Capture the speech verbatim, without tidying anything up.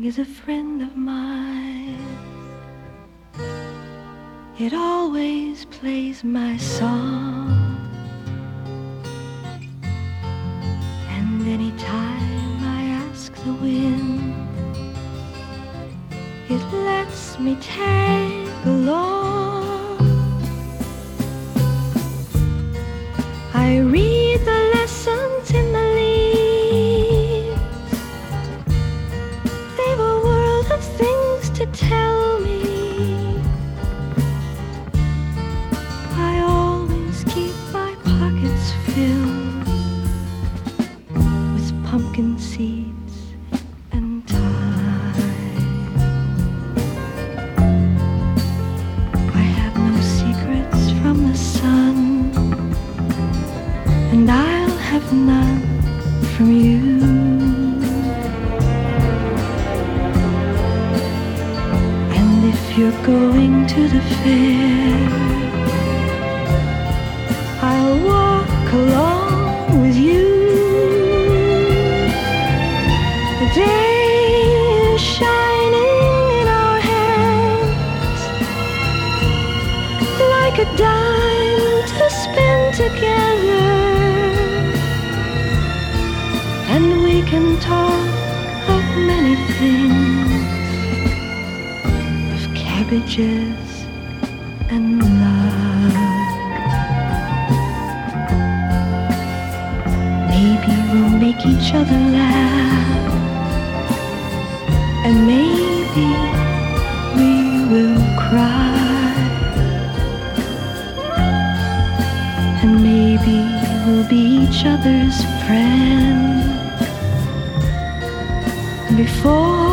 is a friend of mine. It always plays my song, and anytime I ask the wind, it lets me tag along. I read the lessons in the leaves. They've a world of things to tell me. I always keep my pockets filled with pumpkin seeds and thyme. I have no secrets from the sun, and I'll have none from you. And if you're going to the fair, I'll walk along with you. The day is shining in our hands like a dime to spend together, and we can talk of many things, of cabbages and love. Maybe we'll make each other laugh, and maybe we will cry, and maybe we'll be each other's friend before